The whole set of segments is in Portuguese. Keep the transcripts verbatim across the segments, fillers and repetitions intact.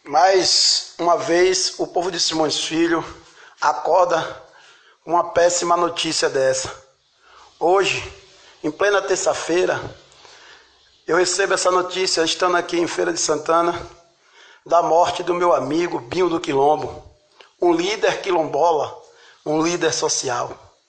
Mais uma vez, o povo de Simões Filho acorda com uma péssima notícia dessa. Hoje, em plena terça-feira, eu recebo essa notícia, estando aqui em Feira de Santana, da morte do meu amigo Binho do Quilombo, um líder quilombola, um líder social.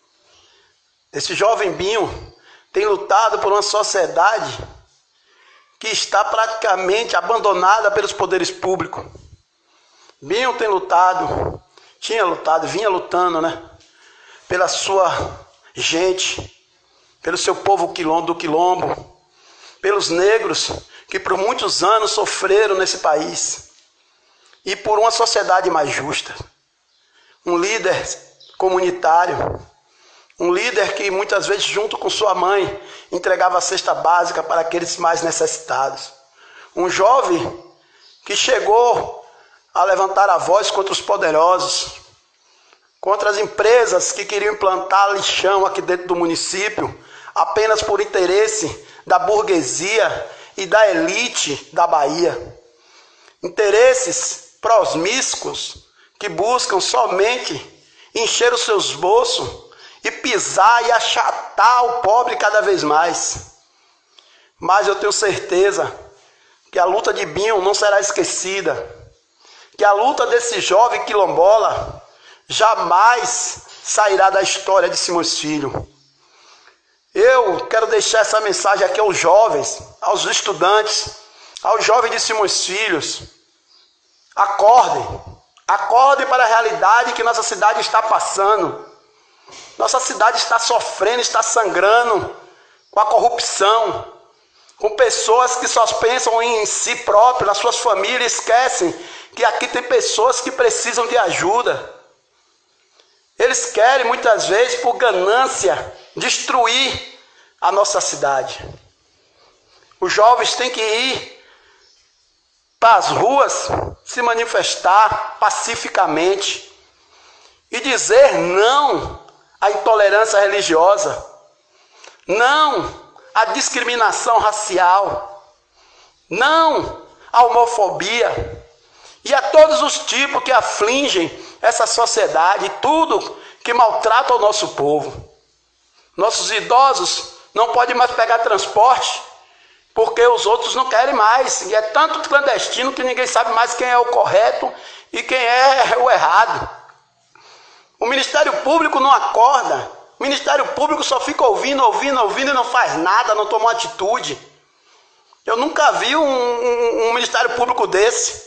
Esse jovem Binho tem lutado por uma sociedade que está praticamente abandonada pelos poderes públicos. Binho tem lutado, tinha lutado, vinha lutando, né? Pela sua gente, pelo seu povo quilombo do quilombo, pelos negros que por muitos anos sofreram nesse país e por uma sociedade mais justa. Um líder comunitário, um líder que muitas vezes junto com sua mãe entregava a cesta básica para aqueles mais necessitados. Um jovem que chegou a levantar a voz contra os poderosos, contra as empresas que queriam implantar lixão aqui dentro do município, apenas por interesse da burguesia e da elite da Bahia. Interesses prosmíscuos que buscam somente encher os seus bolsos e pisar e achatar o pobre cada vez mais. Mas eu tenho certeza que a luta de Binho não será esquecida, que a luta desse jovem quilombola jamais sairá da história de Simões Filho. Eu quero deixar essa mensagem aqui aos jovens, aos estudantes, aos jovens de Simões Filhos. Acordem, acordem para a realidade que nossa cidade está passando. Nossa cidade está sofrendo, está sangrando com a corrupção, com pessoas que só pensam em si próprios, nas suas famílias, esquecem que aqui tem pessoas que precisam de ajuda. Eles querem muitas vezes, por ganância, destruir a nossa cidade. Os jovens têm que ir para as ruas, se manifestar pacificamente e dizer não à intolerância religiosa, não à discriminação racial, não à homofobia e a todos os tipos que afligem essa sociedade, tudo que maltrata o nosso povo. Nossos idosos não podem mais pegar transporte porque os outros não querem mais. E é tanto clandestino que ninguém sabe mais quem é o correto e quem é o errado. O Ministério Público não acorda. O Ministério Público só fica ouvindo, ouvindo, ouvindo e não faz nada, não toma atitude. Eu nunca vi um, um, um Ministério Público desse.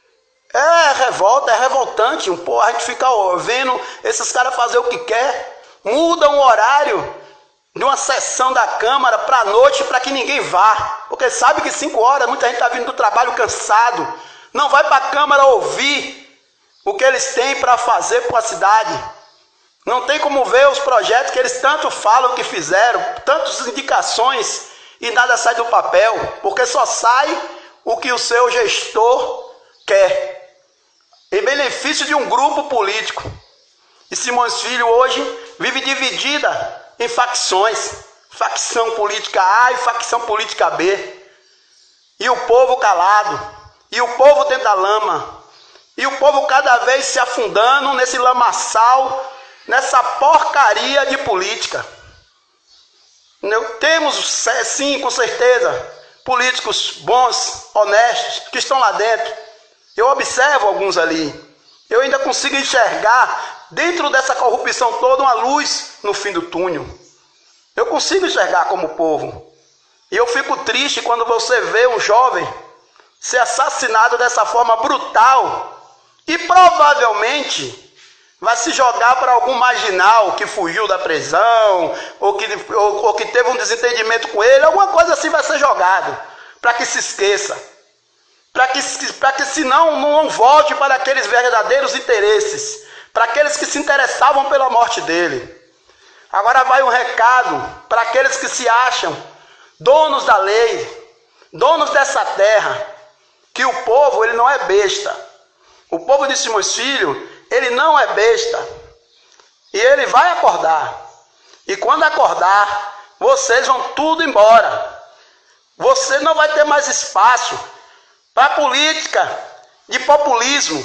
É revolta, é revoltante. Pô, a gente fica vendo esses caras fazer o que quer. Mudam o horário de uma sessão da Câmara para a noite para que ninguém vá. Porque sabe que cinco horas, muita gente está vindo do trabalho cansado. Não vai para a Câmara ouvir o que eles têm para fazer para a cidade. Não tem como ver os projetos que eles tanto falam que fizeram, tantas indicações e nada sai do papel, porque só sai o que o seu gestor quer, em benefício de um grupo político. E Simões Filho hoje vive dividida em facções, facção política A e facção política B. E o povo calado, e o povo dentro da lama, e o povo cada vez se afundando nesse lamaçal, nessa porcaria de política. Temos, sim, com certeza, políticos bons, honestos, que estão lá dentro. Eu observo alguns ali. Eu ainda consigo enxergar, dentro dessa corrupção toda, uma luz no fim do túnel. Eu consigo enxergar como povo. E eu fico triste quando você vê um jovem ser assassinado dessa forma brutal e provavelmente vai se jogar para algum marginal que fugiu da prisão ou que, ou, ou que teve um desentendimento com ele, alguma coisa assim vai ser jogado, para que se esqueça, para que, para que senão não volte para aqueles verdadeiros interesses, para aqueles que se interessavam pela morte dele. Agora vai um recado para aqueles que se acham donos da lei, donos dessa terra, que o povo ele não é besta. O povo de Simões Filho, ele não é besta. E ele vai acordar. E quando acordar, vocês vão tudo embora. Você não vai ter mais espaço para política de populismo,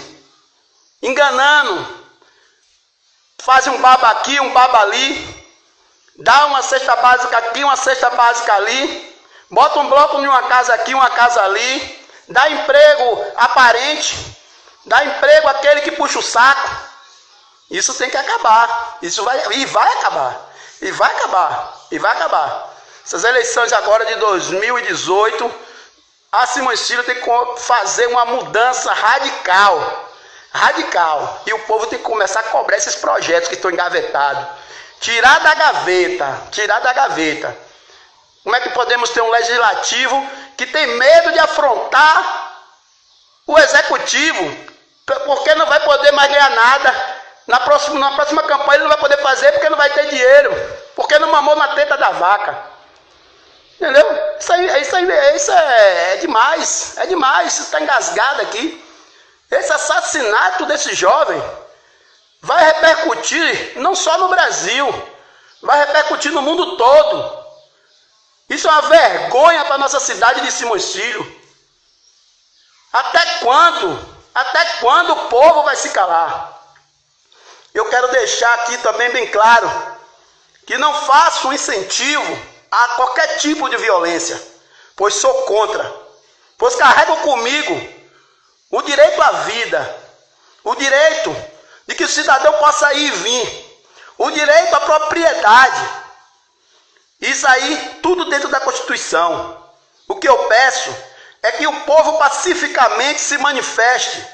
enganando. Faz um baba aqui, um baba ali, dá uma cesta básica aqui, uma cesta básica ali, bota um bloco em uma casa aqui, uma casa ali, dá emprego aparente, dá emprego àquele que puxa o saco. Isso tem que acabar. Isso vai, e vai acabar. E vai acabar. E vai acabar. Essas eleições agora de dois mil e dezoito, a Simões Filho tem que fazer uma mudança radical. Radical. E o povo tem que começar a cobrar esses projetos que estão engavetados. Tirar da gaveta. Tirar da gaveta. Como é que podemos ter um legislativo que tem medo de afrontar o executivo? Porque não vai poder mais ganhar nada. Na próxima, na próxima campanha ele não vai poder fazer porque não vai ter dinheiro. Porque não mamou na teta da vaca. Entendeu? Isso aí, isso aí isso é, é demais. É demais. Isso está engasgado aqui. Esse assassinato desse jovem vai repercutir não só no Brasil, vai repercutir no mundo todo. Isso é uma vergonha para a nossa cidade de Simões Filho. Até quando? Até quando o povo vai se calar? Eu quero deixar aqui também bem claro que não faço um incentivo a qualquer tipo de violência, pois sou contra, pois carrego comigo o direito à vida, o direito de que o cidadão possa ir e vir, o direito à propriedade. Isso aí, tudo dentro da Constituição. O que eu peço é que o povo pacificamente se manifeste,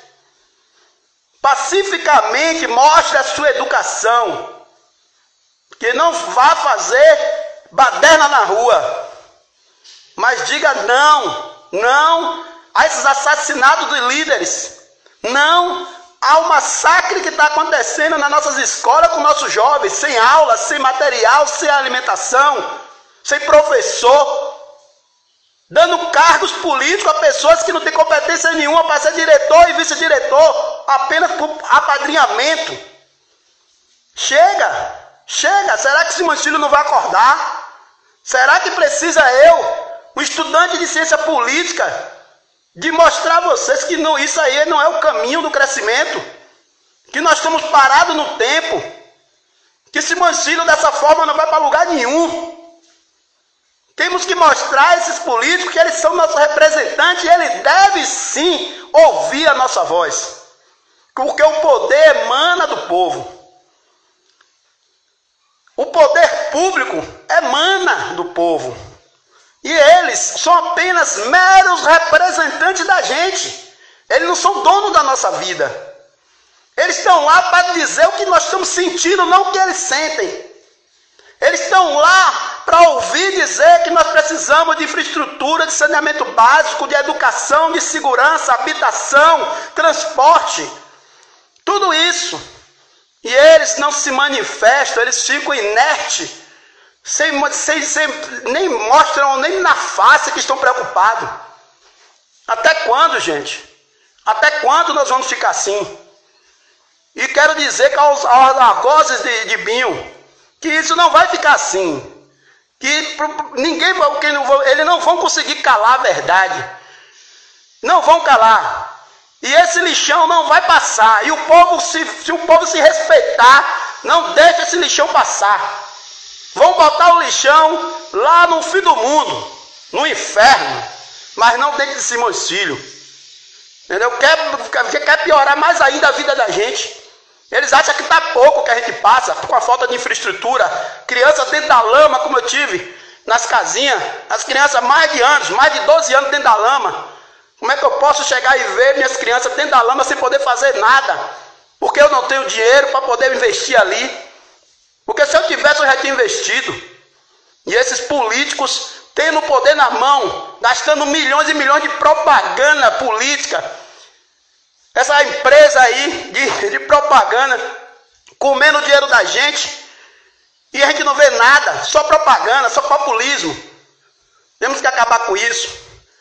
pacificamente mostre a sua educação, que não vá fazer baderna na rua, mas diga não, não a esses assassinatos de líderes, não ao massacre que está acontecendo nas nossas escolas com nossos jovens, sem aula, sem material, sem alimentação, sem professor, dando cargos políticos a pessoas que não têm competência nenhuma para ser diretor e vice-diretor, apenas por apadrinhamento. Chega, chega, será que Simões Filho não vai acordar? Será que precisa eu, um estudante de ciência política, de mostrar a vocês que não, isso aí não é o caminho do crescimento, que nós estamos parados no tempo, que Simões Filho dessa forma não vai para lugar nenhum. Temos que mostrar a esses políticos que eles são nossos representantes e eles devem sim ouvir a nossa voz, porque o poder emana do povo. O poder público emana do povo. E eles são apenas meros representantes da gente. Eles não são donos da nossa vida. Eles estão lá para dizer o que nós estamos sentindo, não o que eles sentem. Eles estão lá para ouvir dizer que nós precisamos de infraestrutura, de saneamento básico, de educação, de segurança, habitação, transporte. Tudo isso. E eles não se manifestam, eles ficam inertes. Sem, sem, sem, nem mostram nem na face que estão preocupados. Até quando, gente? Até quando nós vamos ficar assim? E quero dizer que aos, aos argozes de, de Binho, que isso não vai ficar assim. Que ninguém, que eles não vão conseguir calar a verdade. Não vão calar. E esse lixão não vai passar. E o povo, se, se o povo se respeitar, não deixa esse lixão passar. Vão botar o lixão lá no fim do mundo, no inferno, mas não dentro de Simões Filho. Entendeu? Quer, quer piorar mais ainda a vida da gente. Eles acham que está pouco que a gente passa, com a falta de infraestrutura. Crianças dentro da lama, como eu tive nas casinhas. As crianças mais de anos, mais de doze anos dentro da lama. Como é que eu posso chegar e ver minhas crianças dentro da lama sem poder fazer nada? Porque eu não tenho dinheiro para poder investir ali. Porque se eu tivesse, eu já tinha investido. E esses políticos tendo o poder na mão, gastando milhões e milhões de propaganda política. Essa empresa aí de, de propaganda, comendo o dinheiro da gente. E a gente não vê nada, só propaganda, só populismo. Temos que acabar com isso.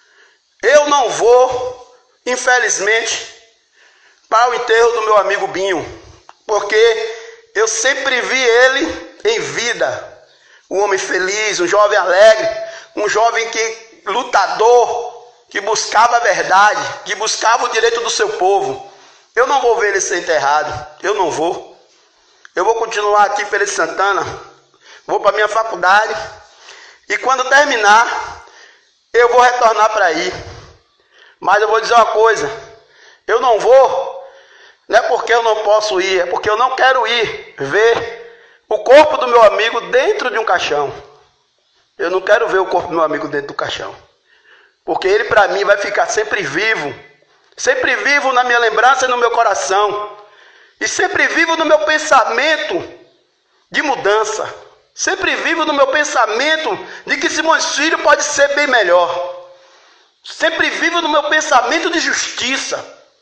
Eu não vou, infelizmente, para o enterro do meu amigo Binho. Porque eu sempre vi ele em vida, um homem feliz, um jovem alegre, um jovem que lutador, que buscava a verdade, que buscava o direito do seu povo. Eu não vou ver ele ser enterrado, eu não vou. Eu vou continuar aqui em Feira de Santana, vou para minha faculdade e quando terminar, eu vou retornar para aí. Mas eu vou dizer uma coisa, eu não vou, não é porque eu não posso ir, é porque eu não quero ir ver o corpo do meu amigo dentro de um caixão. Eu não quero ver o corpo do meu amigo dentro do caixão. Porque ele para mim vai ficar sempre vivo, sempre vivo na minha lembrança e no meu coração. E sempre vivo no meu pensamento de mudança. Sempre vivo no meu pensamento de que Simões Filho pode ser bem melhor. Sempre vivo no meu pensamento de justiça.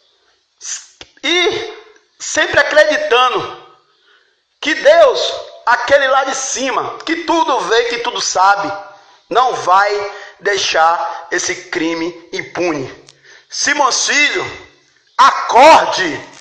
E sempre acreditando que Deus, aquele lá de cima, que tudo vê, que tudo sabe, não vai deixar esse crime impune. Simões Filho, acorde!